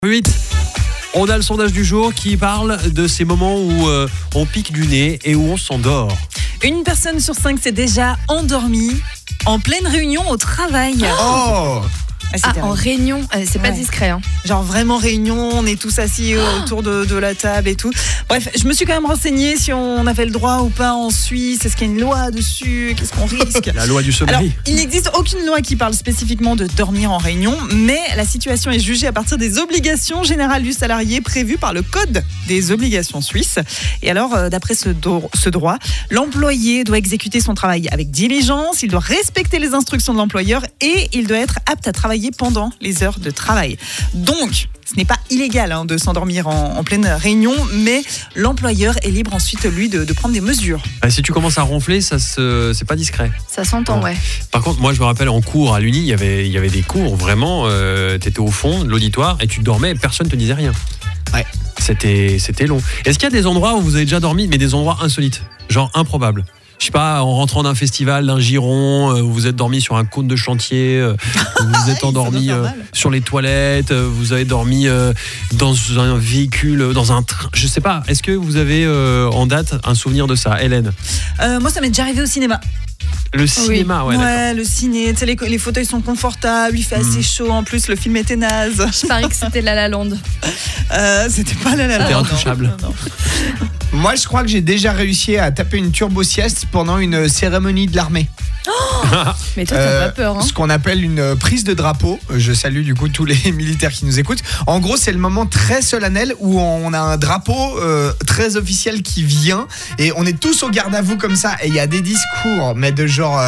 8. On a le sondage du jour qui parle de ces moments où on pique du nez et où on s'endort. Une personne sur 5 s'est déjà endormie en pleine réunion au travail. Oh En réunion, c'est pas Ouais. discret. Hein. Genre vraiment réunion, on est tous assis autour de la table et tout. Bref, je me suis quand même renseignée si on avait le droit ou pas en Suisse. Est-ce qu'il y a une loi dessus? Qu'est-ce qu'on risque? La loi du Alors, sommeil. il n'existe aucune loi qui parle spécifiquement de dormir en réunion, mais la situation est jugée à partir des obligations générales du salarié prévues par le Code des obligations suisses. Et alors, d'après ce droit, l'employé doit exécuter son travail avec diligence, il doit respecter les instructions de l'employeur et il doit être apte à travailler pendant les heures de travail. Donc, ce n'est pas illégal de s'endormir en pleine réunion, mais l'employeur est libre ensuite, lui, de prendre des mesures. Si tu commences à ronfler, c'est pas discret. Ça s'entend, Ah. ouais. Par contre, moi je me rappelle en cours à l'Uni, il y avait des cours vraiment, t'étais au fond de l'auditoire et tu dormais et personne te disait rien. Ouais. C'était long. Est-ce qu'il y a des endroits où vous avez déjà dormi, mais des endroits insolites, genre improbables? Je sais pas, en rentrant d'un festival, d'un giron, où vous êtes dormi sur un cône de chantier, où vous êtes endormi doit faire mal. sur les toilettes, vous avez dormi dans un véhicule, dans un train, je sais pas. Est-ce que vous avez en date un souvenir de ça, Hélène? Moi, ça m'est déjà arrivé au cinéma. Le cinéma, ouais, d'accord. le ciné, tu sais, les fauteuils sont confortables, il fait assez chaud, en plus le film était naze. Je parie que c'était La La Land. C'était pas La La C'était Land, intouchable. non. Moi, je crois que j'ai déjà réussi à taper une turbo-sieste pendant une cérémonie de l'armée. Mais toi, t'as pas peur, hein. Ce qu'on appelle une prise de drapeau. Je salue du coup tous les militaires qui nous écoutent. En gros, c'est le moment très solennel où on a un drapeau très officiel qui vient et on est tous au garde à vous comme ça. Et il y a des discours, mais de genre,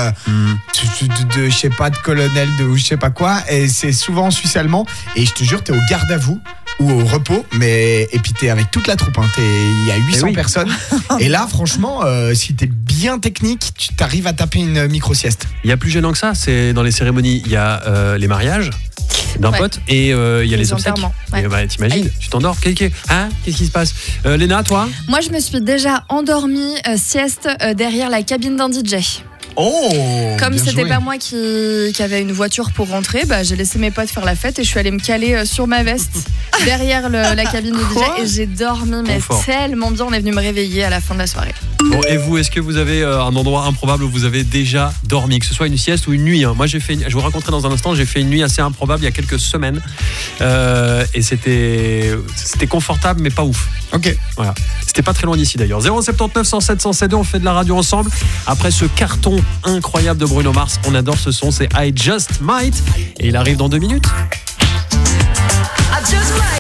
de je sais pas, de colonel, de je sais pas quoi. Et c'est souvent en suisse allemand. Et je te jure, t'es au garde à vous ou au repos, mais et puis t'es avec toute la troupe. Il y a 800 oui. personnes. Et là, franchement, si t'es bien technique, tu t'arrives à taper une micro-sieste. Il y a plus gênant que ça, c'est dans les cérémonies, il y a les mariages d'un Ouais. pote et il y a les Les obsèques. enterrements, ouais. Et bah, t'imagines, tu t'endors, qu'est-ce qui se passe? Léna, toi? Moi, je me suis déjà endormie sieste derrière la cabine d'un DJ. Oh, Comme bien c'était joué. pas moi qui avait une voiture pour rentrer, j'ai laissé mes potes faire la fête et je suis allée me caler sur ma veste derrière la cabine du Quoi DJ et j'ai dormi mais Confort. tellement bien. On est venu me réveiller à la fin de la soirée. Bon, et vous, est-ce que vous avez un endroit improbable où vous avez déjà dormi, que ce soit une sieste ou une nuit? Moi, je vous raconterai dans un instant, j'ai fait une nuit assez improbable il y a quelques semaines et c'était confortable mais pas ouf. Ok. Voilà. C'était pas très loin d'ici d'ailleurs. 079 107 107, on fait de la radio ensemble. Après ce carton incroyable de Bruno Mars, on adore ce son, c'est I Just Might et il arrive dans 2 minutes.